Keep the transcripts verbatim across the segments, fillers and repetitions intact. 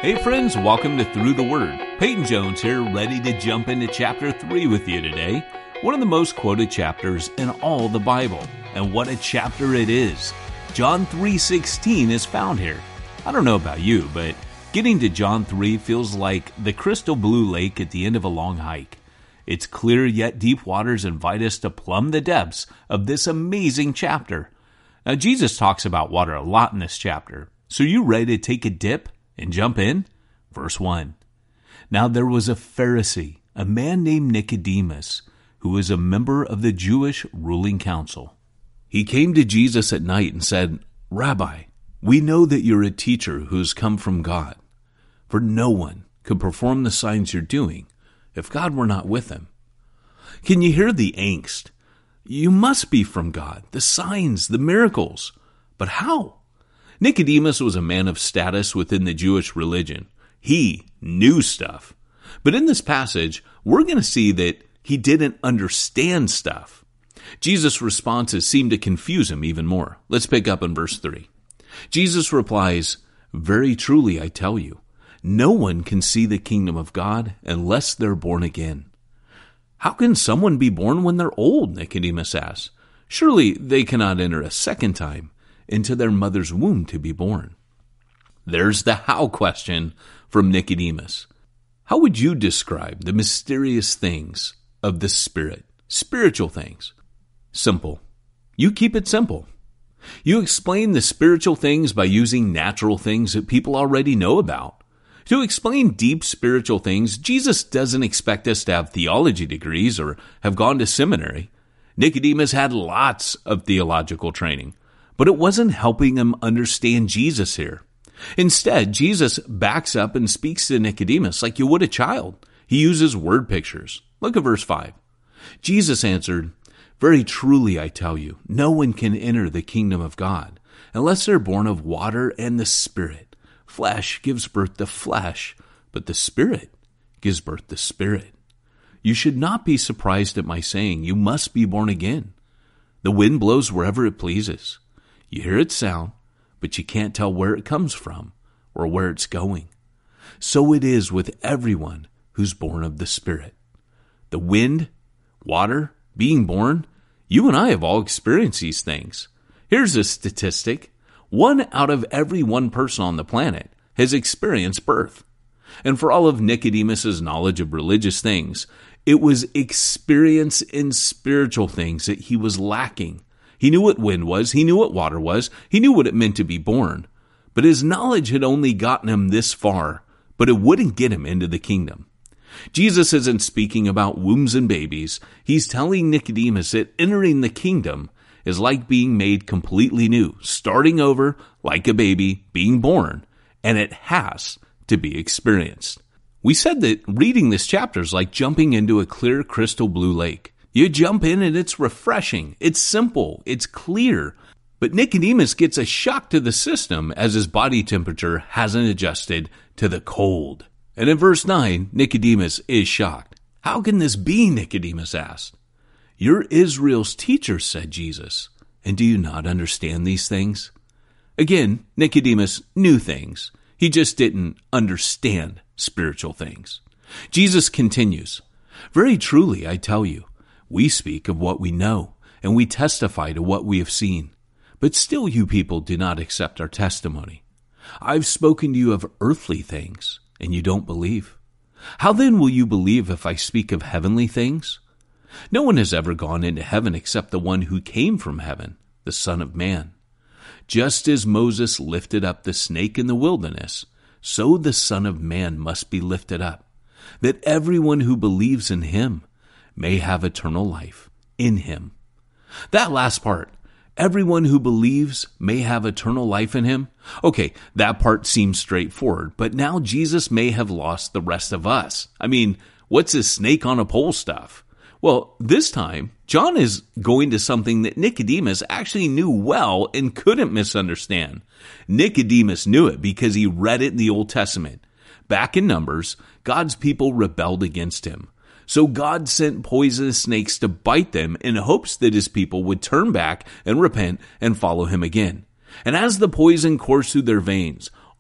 Hey friends, welcome to Through the Word. Peyton Jones here, ready to jump into chapter three with you today. One of the most quoted chapters in all the Bible. And what a chapter it is. John three sixteen is found here. I don't know about you, but getting to John three feels like the crystal blue lake at the end of a long hike. Its clear yet deep waters invite us to plumb the depths of this amazing chapter. Now, Jesus talks about water a lot in this chapter. So you ready to take a dip and jump in? Verse one. Now there was a Pharisee, a man named Nicodemus, who was a member of the Jewish ruling council. He came to Jesus at night and said, Rabbi, we know that you're a teacher who has come from God, for no one could perform the signs you're doing if God were not with him. Can you hear the angst? You must be from God, the signs, the miracles. But how? Nicodemus was a man of status within the Jewish religion. He knew stuff. But in this passage, we're going to see that he didn't understand stuff. Jesus' responses seem to confuse him even more. Let's pick up in verse three. Jesus replies, Very truly I tell you, no one can see the kingdom of God unless they're born again. How can someone be born when they're old? Nicodemus asks. Surely they cannot enter a second time into their mother's womb to be born. There's the how question from Nicodemus. How would you describe the mysterious things of the Spirit, spiritual things? Simple. You keep it simple. You explain the spiritual things by using natural things that people already know about. To explain deep spiritual things, Jesus doesn't expect us to have theology degrees or have gone to seminary. Nicodemus had lots of theological training, but it wasn't helping him understand Jesus here. Instead, Jesus backs up and speaks to Nicodemus like you would a child. He uses word pictures. Look at verse five. Jesus answered, Very truly I tell you, no one can enter the kingdom of God unless they're born of water and the Spirit. Flesh gives birth to flesh, but the Spirit gives birth to spirit. You should not be surprised at my saying, You must be born again. The wind blows wherever it pleases. You hear its sound, but you can't tell where it comes from or where it's going. So it is with everyone who's born of the Spirit. The wind, water, being born, you and I have all experienced these things. Here's a statistic. One out of every one person on the planet has experienced birth. And for all of Nicodemus's knowledge of religious things, it was experience in spiritual things that he was lacking. He knew what wind was. He knew what water was. He knew what it meant to be born. But his knowledge had only gotten him this far, but it wouldn't get him into the kingdom. Jesus isn't speaking about wombs and babies. He's telling Nicodemus that entering the kingdom is like being made completely new, starting over like a baby being born, and it has to be experienced. We said that reading this chapter is like jumping into a clear crystal blue lake. You jump in and it's refreshing, it's simple, it's clear. But Nicodemus gets a shock to the system as his body temperature hasn't adjusted to the cold. And in verse nine, Nicodemus is shocked. How can this be? Nicodemus asked. You're Israel's teacher, said Jesus. And do you not understand these things? Again, Nicodemus knew things. He just didn't understand spiritual things. Jesus continues, Very truly, I tell you, we speak of what we know, and we testify to what we have seen. But still you people do not accept our testimony. I've spoken to you of earthly things, and you don't believe. How then will you believe if I speak of heavenly things? No one has ever gone into heaven except the one who came from heaven, the Son of Man. Just as Moses lifted up the snake in the wilderness, so the Son of Man must be lifted up, that everyone who believes in him may have eternal life in him. That last part, everyone who believes may have eternal life in him. Okay, that part seems straightforward, but now Jesus may have lost the rest of us. I mean, what's this snake on a pole stuff? Well, this time, John is going to something that Nicodemus actually knew well and couldn't misunderstand. Nicodemus knew it because he read it in the Old Testament. Back in Numbers, God's people rebelled against him. So God sent poisonous snakes to bite them in hopes that his people would turn back and repent and follow him again. And as the poison coursed through their veins,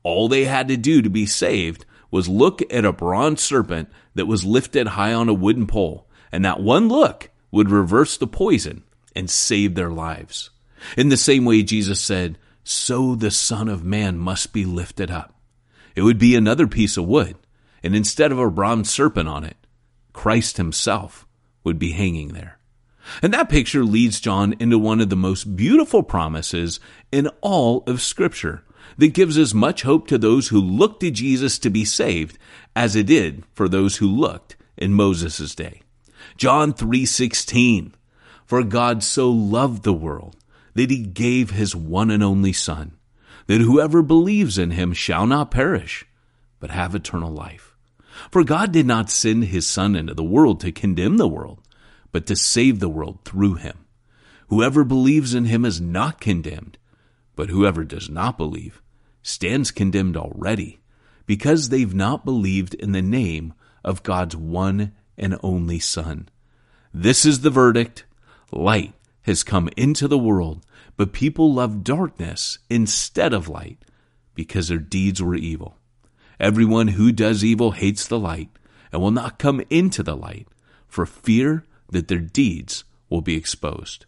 All they had to do to be saved was look at a bronze serpent that was lifted high on a wooden pole, and that one look would reverse the poison and save their lives. In the same way, Jesus said, "So the Son of Man must be lifted up." It would be another piece of wood, and instead of a bronze serpent on it, Christ himself would be hanging there. And that picture leads John into one of the most beautiful promises in all of Scripture that gives as much hope to those who look to Jesus to be saved as it did for those who looked in Moses' day. John three sixteen, "For God so loved the world that he gave his one and only Son, that whoever believes in him shall not perish, but have eternal life. For God did not send his Son into the world to condemn the world, but to save the world through him. Whoever believes in him is not condemned, but whoever does not believe stands condemned already, because they've not believed in the name of God's one and only Son. This is the verdict. Light has come into the world, but people love darkness instead of light, because their deeds were evil. Everyone who does evil hates the light and will not come into the light, for fear that their deeds will be exposed."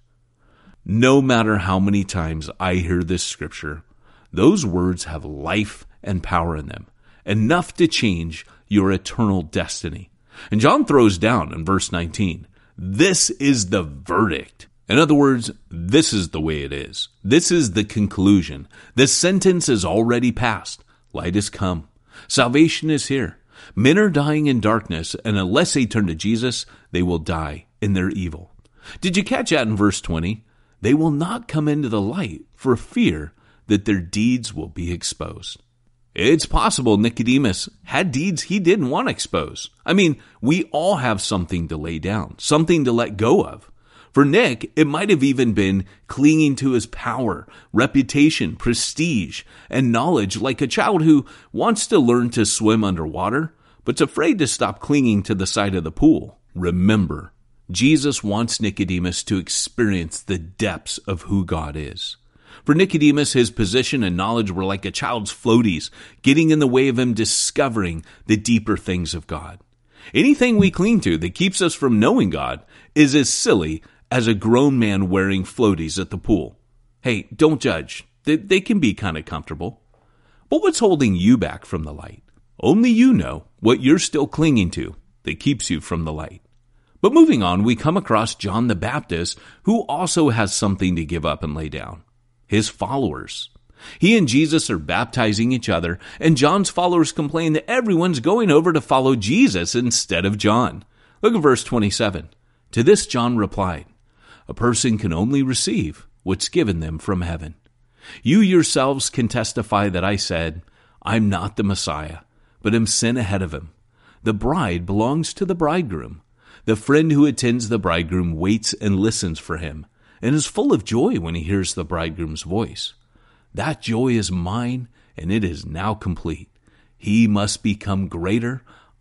No matter how many times I hear this scripture, those words have life and power in them, enough to change your eternal destiny. And John throws down in verse nineteen, this is the verdict. In other words, this is the way it is. This is the conclusion. The sentence is already passed. Light has come. Salvation is here. Men are dying in darkness, and unless they turn to Jesus, they will die in their evil. Did you catch that in verse twenty? They will not come into the light for fear that their deeds will be exposed. It's possible Nicodemus had deeds he didn't want to expose. I mean, we all have something to lay down, something to let go of. For Nick, it might have even been clinging to his power, reputation, prestige, and knowledge like a child who wants to learn to swim underwater, but's afraid to stop clinging to the side of the pool. Remember, Jesus wants Nicodemus to experience the depths of who God is. For Nicodemus, his position and knowledge were like a child's floaties, getting in the way of him discovering the deeper things of God. Anything we cling to that keeps us from knowing God is as silly as a grown man wearing floaties at the pool. Hey, don't judge. They, they can be kind of comfortable. But what's holding you back from the light? Only you know what you're still clinging to that keeps you from the light. But moving on, we come across John the Baptist, who also has something to give up and lay down. His followers. He and Jesus are baptizing each other, and John's followers complain that everyone's going over to follow Jesus instead of John. Look at verse twenty-seven. To this John replied, "A person can only receive what's given them from heaven. You yourselves can testify that I said, I'm not the Messiah, but am sent ahead of him. The bride belongs to the bridegroom. The friend who attends the bridegroom waits and listens for him, and is full of joy when he hears the bridegroom's voice. That joy is mine, and it is now complete. He must become greater,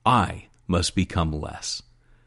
I must become less."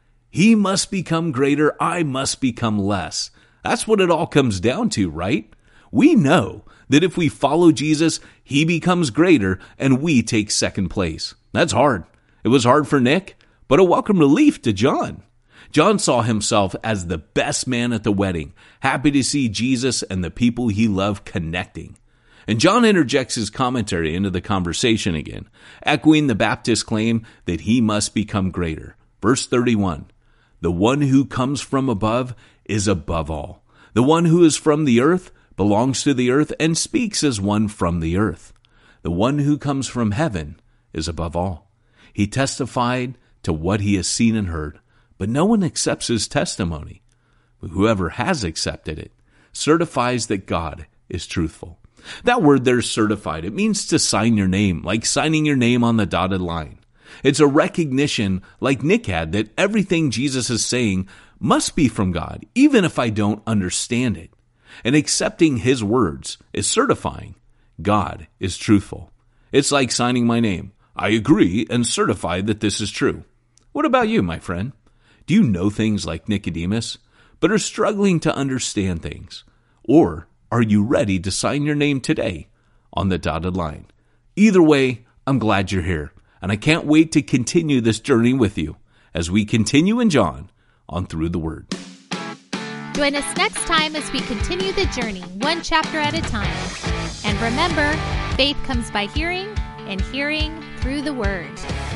He must become greater, I must become less. That's what it all comes down to, right? We know that if we follow Jesus, he becomes greater and we take second place. That's hard. It was hard for Nick, but a welcome relief to John. John saw himself as the best man at the wedding, happy to see Jesus and the people he loved connecting. And John interjects his commentary into the conversation again, echoing the Baptist claim that he must become greater. Verse thirty-one, the one who comes from above is above all. The one who is from the earth belongs to the earth and speaks as one from the earth. The one who comes from heaven is above all. He testified to what he has seen and heard, but no one accepts his testimony. But whoever has accepted it certifies that God is truthful. That word there, certified, it means to sign your name, like signing your name on the dotted line. It's a recognition, like Nick had, that everything Jesus is saying must be from God, even if I don't understand it. And accepting his words is certifying God is truthful. It's like signing my name. I agree and certify that this is true. What about you, my friend? Do you know things like Nicodemus, but are struggling to understand things? Or are you ready to sign your name today on the dotted line? Either way, I'm glad you're here, and I can't wait to continue this journey with you as we continue in John on Through the Word. Join us next time as we continue the journey, one chapter at a time. And remember, faith comes by hearing, and hearing through the Word.